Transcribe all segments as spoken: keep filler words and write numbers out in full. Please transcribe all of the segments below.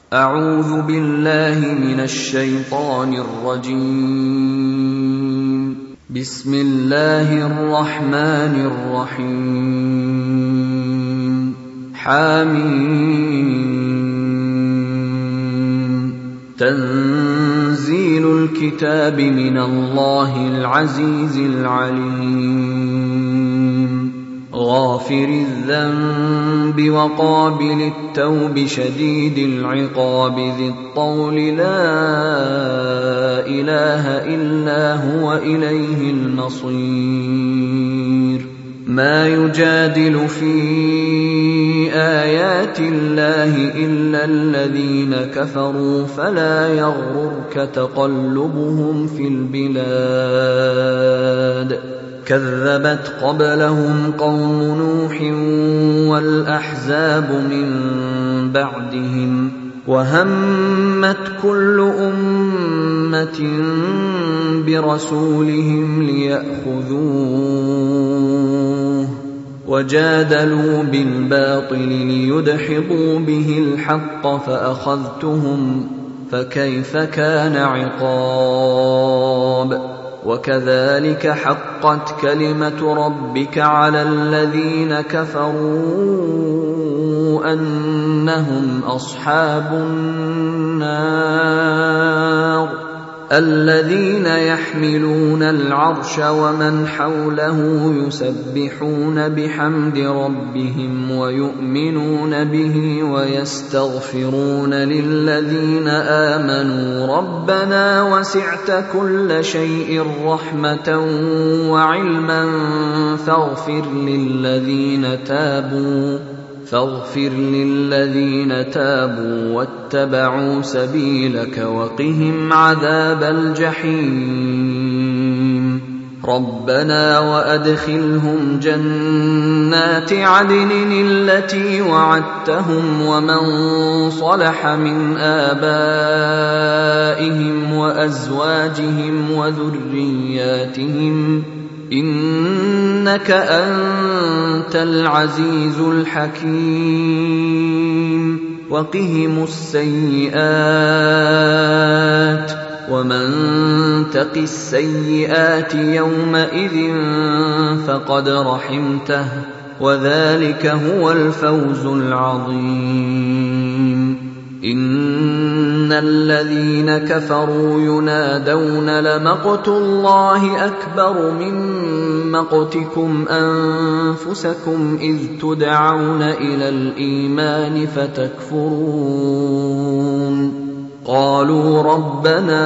أعوذ بالله من الشيطان الرجيم. بسم الله الرحمن الرحيم. حميم. تنزيل الكتاب من الله العزيز العليم. غافر الذنب وقابل التوب شديد العقاب ذي الطول لا إله إلا هو إليه المصير. ما يجادل في آيات الله إلا الذين كفروا فلا يغررك تقلبهم في البلاد. كذبت قبلهم قوم نوح والأحزاب من بعدهم وهمت كل أمة برسولهم ليأخذوه وجادلوا بالباطل ليدحضوا به الحق فأخذتهم فكيف كان عقاب. وكذلك حقت كلمة ربك على الذين كفروا أنهم أصحاب النار. الذين يحملون العرش ومن حوله يسبحون بحمد ربهم ويؤمنون به ويستغفرون للذين آمنوا ربنا وسعت كل شيء رحمة وعلما فاغفر للذين تابوا فاغفر للذين تابوا واتبعوا سبيلك وقهم عذاب الجحيم. ربنا وأدخلهم جنات عدن التي وعدتهم ومن صلح من آبائهم وأزواجهم وذرياتهم إنك أنت العزيز الحكيم. وقهم السيئات ومن تق السيئات يومئذ فقد رحمته وذلك هو الفوز العظيم. إن الذين كفروا ينادون لمقت الله أكبر من مقتكم أنفسكم إذ تدعون إلى الإيمان فتكفرون. قالوا ربنا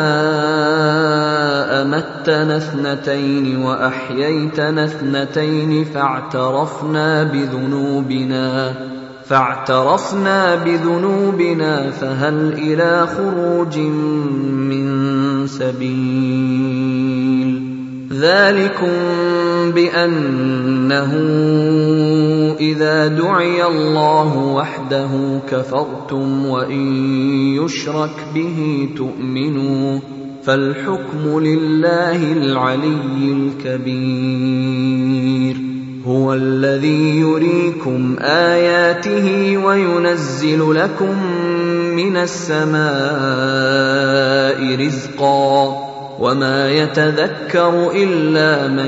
أمتنا اثنتين وأحييتنا اثنتين فاعترفنا بذنوبنا فاعترفنا بذنوبنا فهل إلى خروج من سبيل. ذلكم بأنه إذا دعي الله وحده كفرتم وإن يشرك به تؤمنوا فالحكم لله العلي الكبير. هو الذي يريكم آياته وينزل لكم من السماء رزقا وما يتذكر إلا من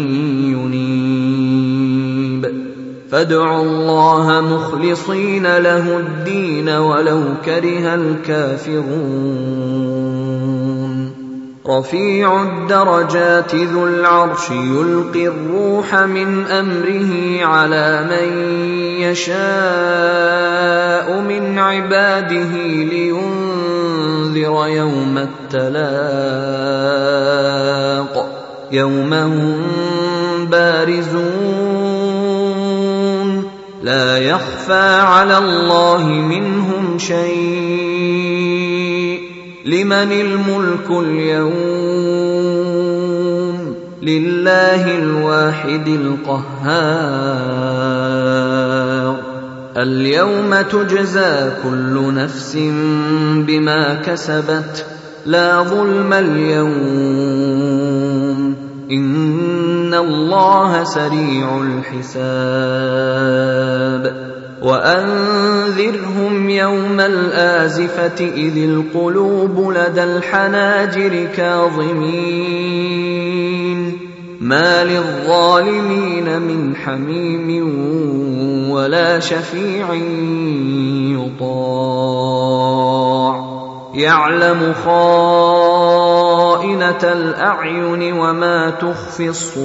ينيب. فادعوا الله مخلصين له الدين ولو كره الكافرون. رفيع الدرجات ذو العرش يلقي الروح من أمره على من يشاء من عباده لينذر يوم التلاق يوم هم بارزون لا يخفى على الله منهم شيء. لمن الملك اليوم؟ لله الواحد القهار. اليوم تجزى كل نفس بما كسبت لا ظلم اليوم إن الله سريع الحساب. وأنذرهم يوم الآزفة إذ القلوب لدى الحناجر كاظمين ما للظالمين من حميم ولا شفيع يطاع يعلم خائنة الأعين وما تخفي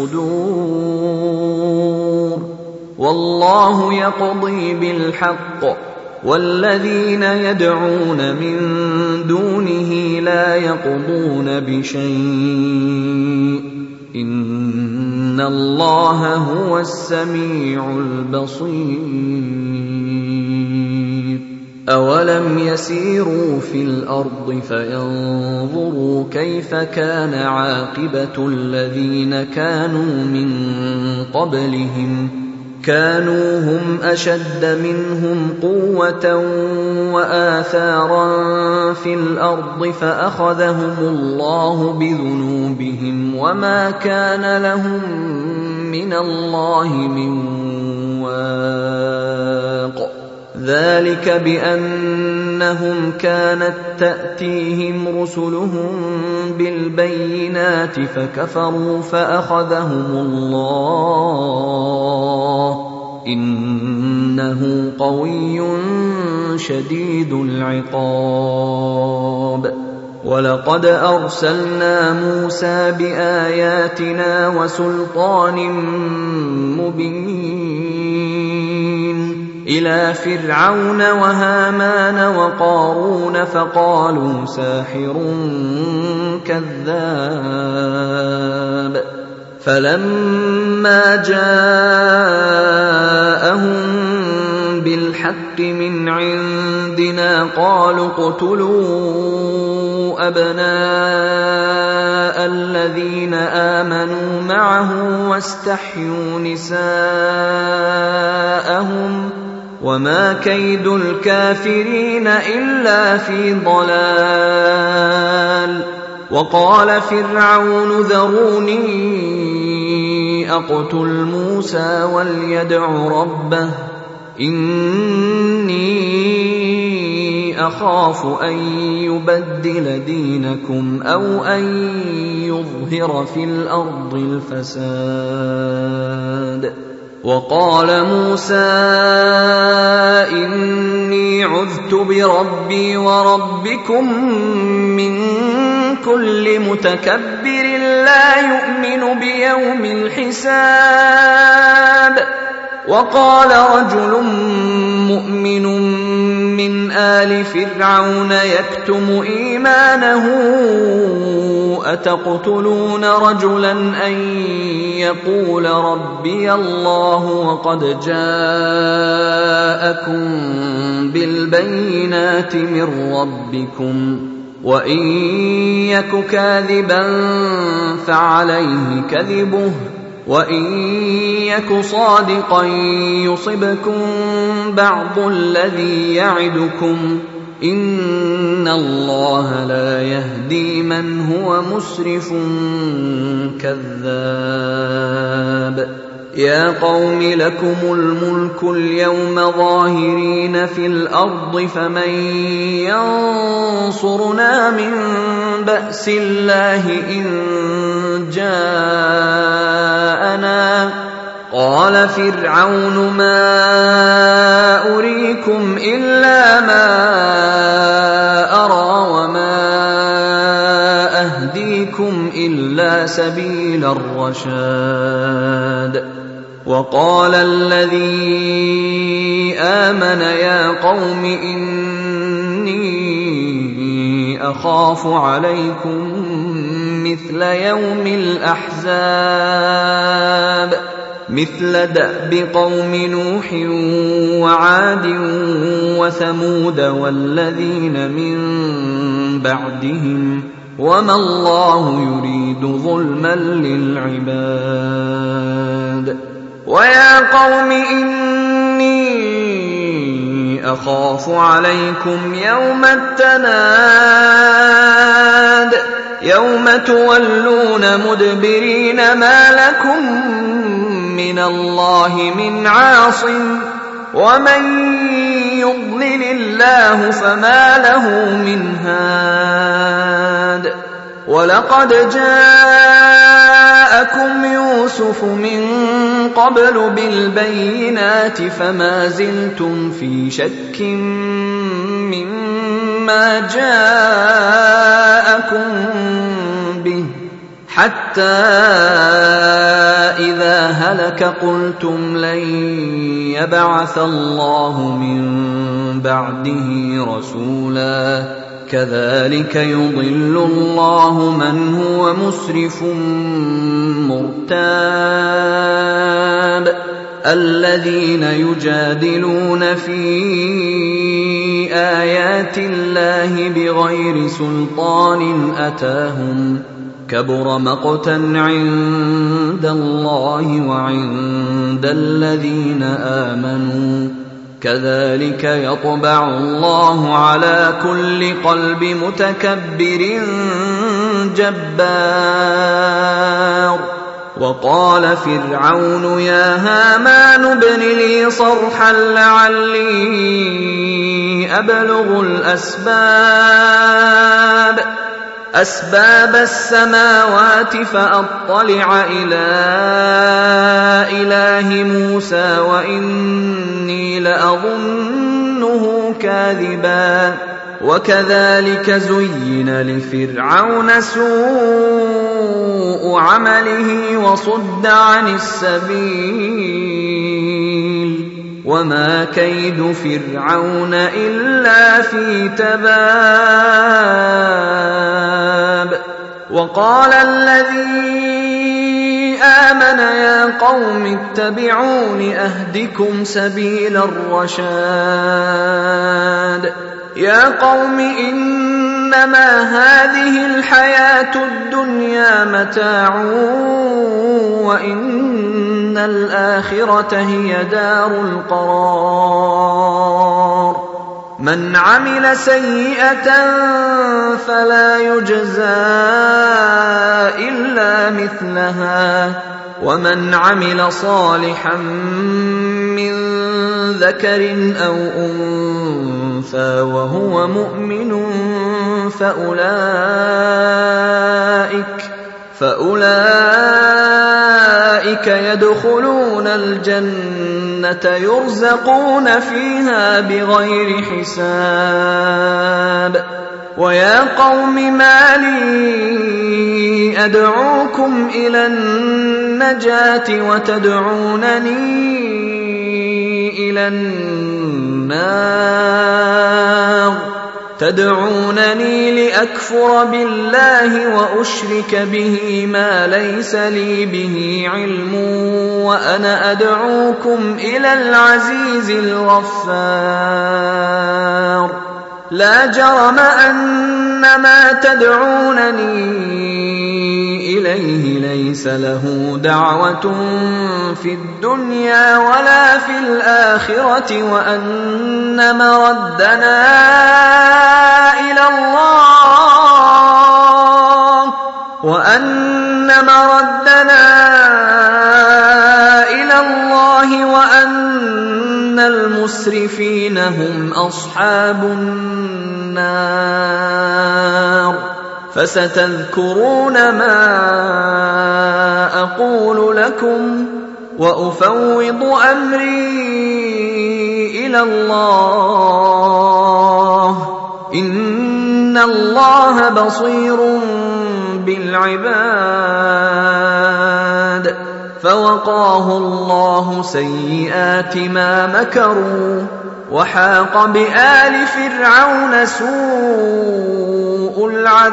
الصدور والله يقضي بالحق والذين يدعون من دونه لا يقضون بشيء إن الله هو السميع البصير أولم يسيروا في الأرض فينظروا كيف كان عاقبة الذين كانوا من قبلهم كانوا هم أشد منهم قوة وآثارا في الأرض فأخذهم الله بذنوبهم وما كان لهم من الله من واق ذلك بأنهم كانت تأتيهم رسلهم بالبينات فكفروا فأخذهم الله إنه قوي شديد العقاب ولقد أرسلنا موسى بآياتنا وسلطان مبين إلى فرعون وهامان وقارون فقالوا ساحر كذاب فلما جاءهم بالحق من عندنا قالوا اقتلوا أبناء الذين آمنوا معه واستحيوا نساءهم وما كيد الكافرين إلا في ضلال وقال فرعون ذروني أقتل موسى وليدع ربه إني أخاف أن يبدل دينكم أو أن يظهر في الأرض الفساد وقال موسى إني عذت بربي وربكم من كل متكبر لا يؤمن بيوم الحساب وقال رجل مؤمن من آل فرعون يكتم إيمانه أتقتلون رجلا أن يقول ربي الله وقد جاءكم بالبينات من ربكم وإن يك كاذبا فعليه كذبه وإن يك صادقا يصبكم بعض الذي يعدكم إن الله لا يهدي من هو مسرف كذاب يا قوم لكم الملك اليوم ظاهرين في الأرض فمن ينصرنا من بأس الله إن جاءنا قال فرعون ما أريكم إلا ما أرى وما أهديكم إلا سبيل الرشاد وقال الذي آمن يا قوم إني أخاف عليكم مثل يوم الأحزاب مثل دأب قوم نوح وعاد وثمود والذين من بعدهم وما الله يريد ظلما للعباد ويا قوم إني أخاف عليكم يوم التناد يوم تولون مدبرين ما لكم من الله من عاصم ومن يضلل الله فما له من هاد ولقد جاءكم يوسف من قبل بالبينات فما زلتم في شك مما جاءكم به حتى إذا هلك قلتم لن يبعث الله من بعده رسولا كذلك يضل الله من هو مسرف مرتاب الذين يجادلون في آيات الله بغير سلطان أتاهم كبر مقتا عند الله وعند الذين آمنوا كذلك يطبع الله على كل قلب متكبر جبار وقال فرعون يا هامان ابن لي صرحا لعلي أبلغ الأسباب أسباب السماوات فأطلع إلى إله موسى وإني لأظنه كاذبا وكذلك زين لفرعون سوء عمله وصد عن السبيل وما كيد فرعون إلا في تباب وقال الذي آمن يا قوم اتبعون أهدكم سبيل الرشاد يا قوم إنما هذه الحياة الدنيا متاع وإن الآخرة هي دار القرار من عمل سيئة فلا يجزى إلا مثلها ومن عمل صالحا من ذكر أو أنثى وهو مؤمن فأولئك فأولئك يدخلون الجنة يرزقون فيها بغير حساب ويا قوم ما لي أدعوكم إلى النجاة وتدعونني إلى النار تدعونني لأكفر بالله وأشرك به ما ليس لي به علم وأنا أدعوكم إلى العزيز الغفار لا جرم أن ما تدعونني إليه ليس له دعوة في الدنيا ولا في الآخرة وأن مردنا إلى الله وأن مردنا إلى الله وأن المسرفين هم أصحاب النار فستذكرون ما أقول لكم وأفوض أمري إلى الله إن الله بصير بالعباد فوقاه الله سيئات ما مكروا وحاق بآل فرعون سوء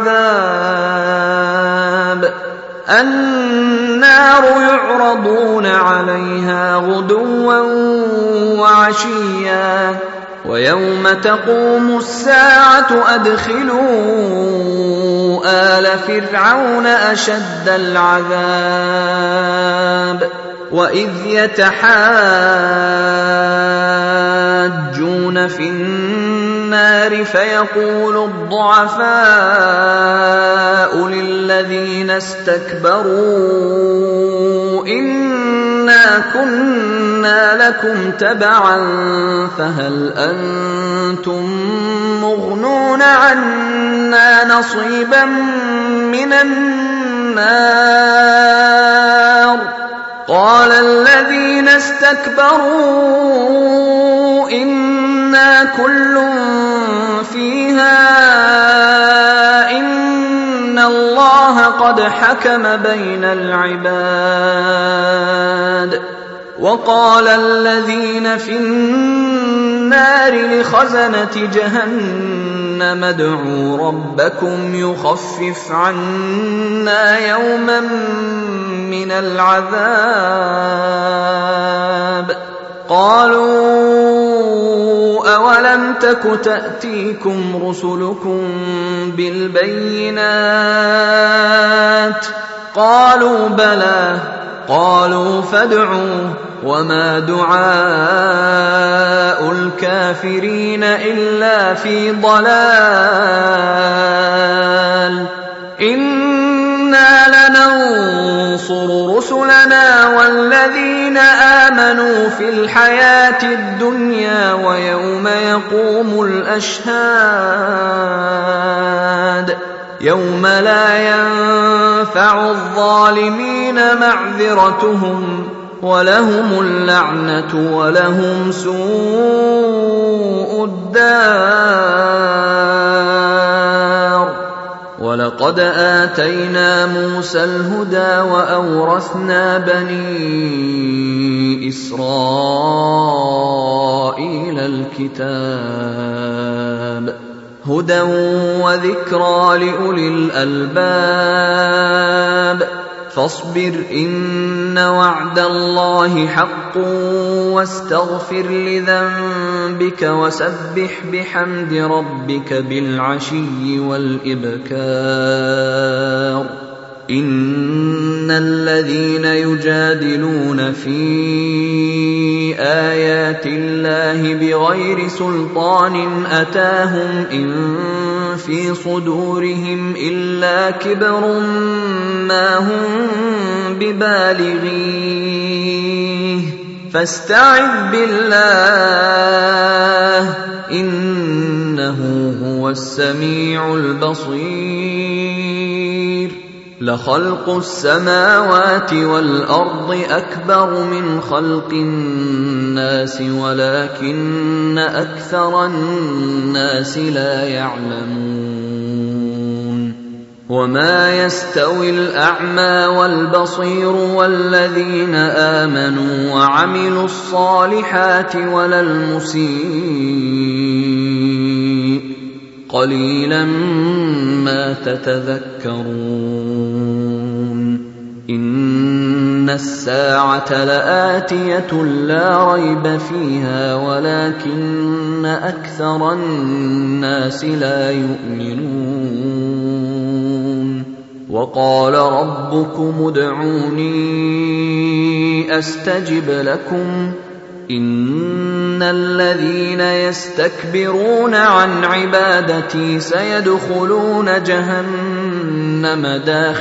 العذاب النار يعرضون عليها غدوا وعشيا ويوم تقوم الساعة أدخلوا آل فرعون أشد العذاب وإذ يتحاجون في النار فيقول الضعفاء للذين استكبروا إن إنا كنا لكم تبعا فهل أنتم مغنون عنا نصيبا من النار قال الذين استكبروا إنا كل فيها إن الله قد حكم بين العباد وقال الذين في النار لخزنة جهنم ادعوا ربكم يخفف عنا يوما من العذاب قالوا أولم تك تأتيكم رسلكم بالبينات قالوا بلى قالوا فادعوا وما دعاء الكافرين إلا في ضلال إنا لننصر رسلنا والذين آمنوا في الحياة الدنيا ويوم يقوم الأشهاد يوم لا ينفع الظالمين معذرتهم ولهم اللعنة ولهم سوء الدار ولقد آتينا موسى الهدى وأورثنا بني إسرائيل الكتاب هدى وذكرى لأولي الألباب فاصبر إن وعد الله حق واستغفر لذنبك وسبح بحمد ربك بالعشي والإبكار إن الذين يجادلون في آيات الله بغير سلطان أتاهم إن في صدورهم إلا كبر ما هم ببالغيه فاستعذ بالله إنه هو السميع البصير لخلق السماوات والأرض أكبر من خلق الناس ولكن أكثر الناس لا يعلمون وما يستوي الأعمى والبصير والذين آمنوا وعملوا الصالحات ولا المسيء قليلا ما تتذكرون إن الساعة لآتية لا ريب فيها ولكن أكثر الناس لا يؤمنون وقال ربكم ادعوني أستجب لكم إن الذين يستكبرون عن عبادتي سيدخلون جهنم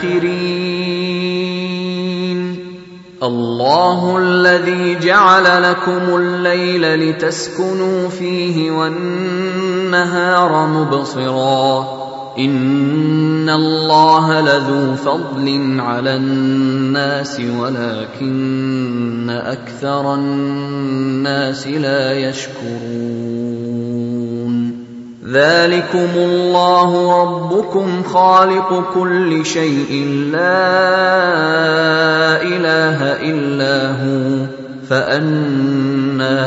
داخرين الله الذي جعل لكم الليل لتسكنوا فيه والنهار مبصرا إن الله لذو فضل على الناس ولكن أكثر الناس لا يشكرون ذلكم الله ربكم خالق كل شيء لا إله إلا هو فأنى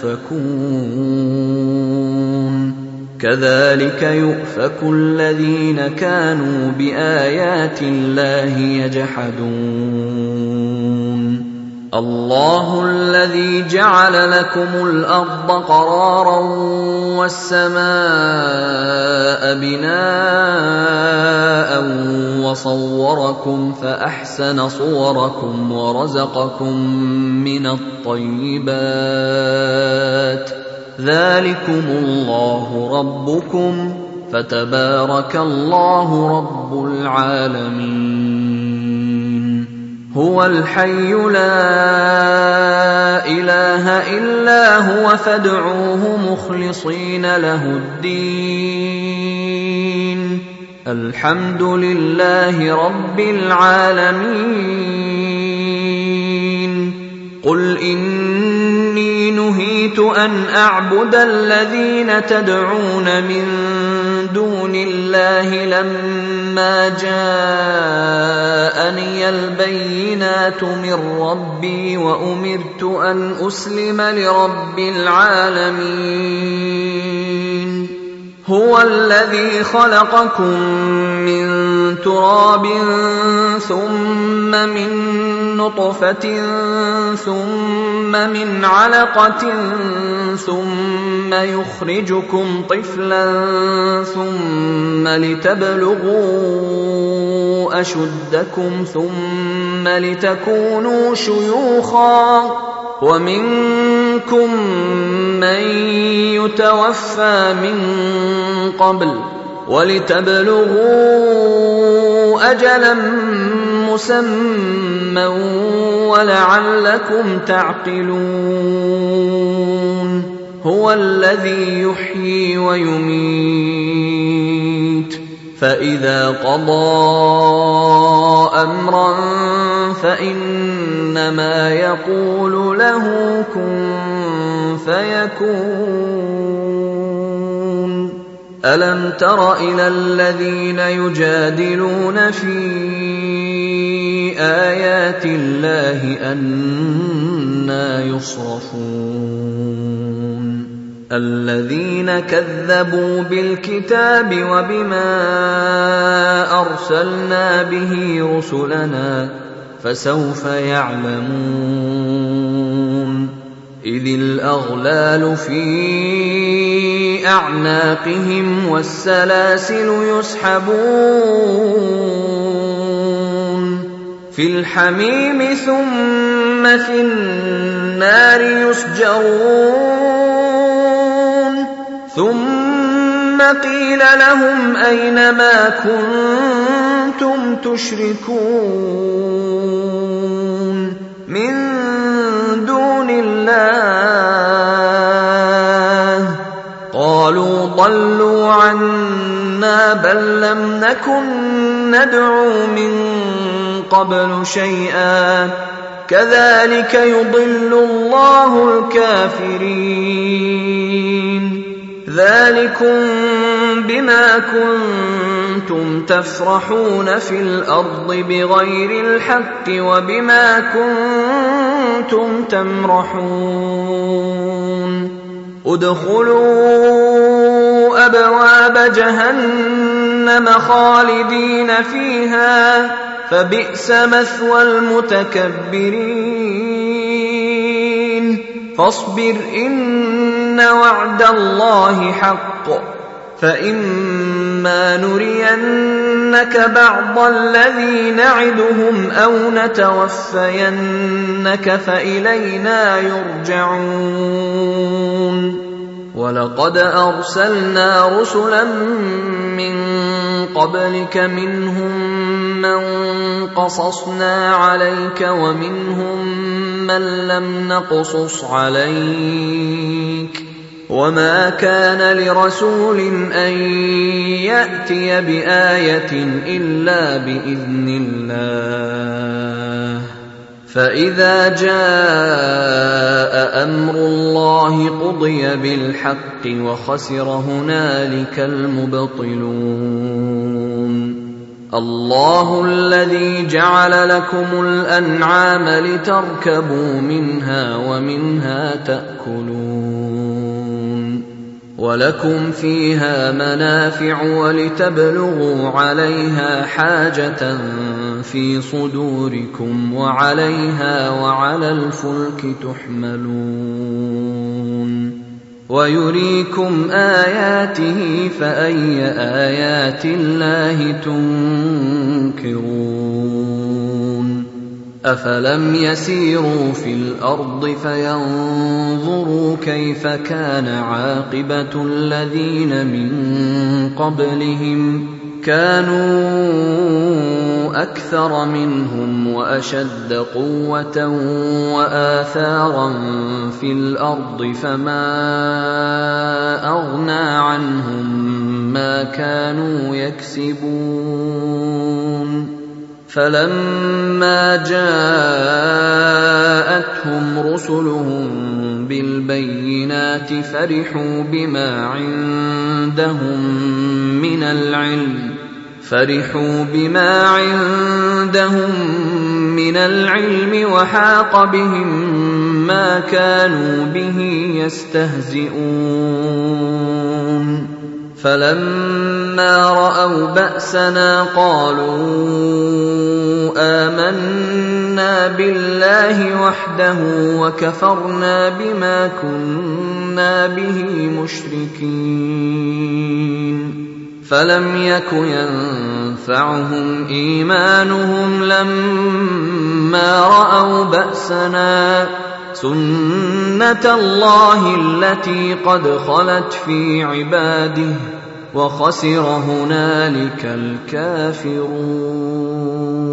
تؤفكون كذلك يؤفك الذين كانوا بآيات الله يجحدون الله الذي جعل لكم الأرض قرارا والسماء بناء وصوركم فأحسن صوركم ورزقكم من الطيبات ذلكم الله ربكم فتبارك الله رب العالمين هو الحي لا إله إلا هو فادعوه مخلصين له الدين الحمد لله رب العالمين قل إني نهيت أن أعبد الذين تدعون من دون الله لما جاءني البينات من ربي وأمرت أن أسلم لرب العالمين هو الذي خلقكم من تراب ثم من نطفة ثم من علقة ثم يخرجكم طفلا ثم لتبلغوا أشدكم ثم لتكونوا شيوخا ومنكم من يتوفى من قبل ولتبلغوا أجلا مسمى ولعلكم تعقلون هو الذي يحيي ويميت فإذا قضى أمرا فإنما يقول له كن فيكون ألم تر إلى الذين يجادلون في آيات الله أنى يصرفون الذين كذبوا بالكتاب وبما أرسلنا به رسلنا فسوف يعلمون إذ الأغلال في أعناقهم والسلاسل يسحبون في الحميم ثم في النار يسجرون ثم قيل لهم أين ما كنتم تشركون من دون الله قالوا ضلوا عنا بل لم نكن ندعو من قبل شيئا كذلك يضل الله الكافرين ذلكم بما كنتم تفرحون في الأرض بغير الحق وبما كنتم تمرحون ادخلوا أبواب جهنم خالدين فيها فبئس مثوى المتكبرين فاصبر إن وعد الله حق فإما نرينك بعض الذي نعدهم أو نتوفينك فإلينا يرجعون ولقد أرسلنا رسلا من قبلك منهم من قصصنا عليك ومنهم من لم نقصص عليك وما كان لرسول أن يأتي بآية إلا بإذن الله فإذا جاء أمر الله قضي بالحق وخسر هنالك المبطلون الله الذي جعل لكم الأنعام لتركبوا منها ومنها تأكلون ولكم فيها منافع ولتبلغوا عليها حاجة في صدوركم وعليها وعلى الفلك تحملون ويريكم آياته فأي آيات الله تنكرون أفلم يسيروا في الأرض فينظروا كيف كان عاقبة الذين من قبلهم كانوا أكثر منهم وأشد قوة وآثارا في الأرض فما أغنى عنهم ما كانوا يكسبون فلما جاءتهم رسلهم بالبينات فرحوا بما عندهم من العلم فرحوا بما عندهم من العلم وحاق بهم ما كانوا به يستهزئون فلما رأوا بأسنا قالوا آمنا بالله وحده وكفرنا بما كنا به مشركين فلم يك ينفعهم إيمانهم لما رأوا بأسنا سنة الله التي قد خلت في عباده وخسر هنالك الكافرون.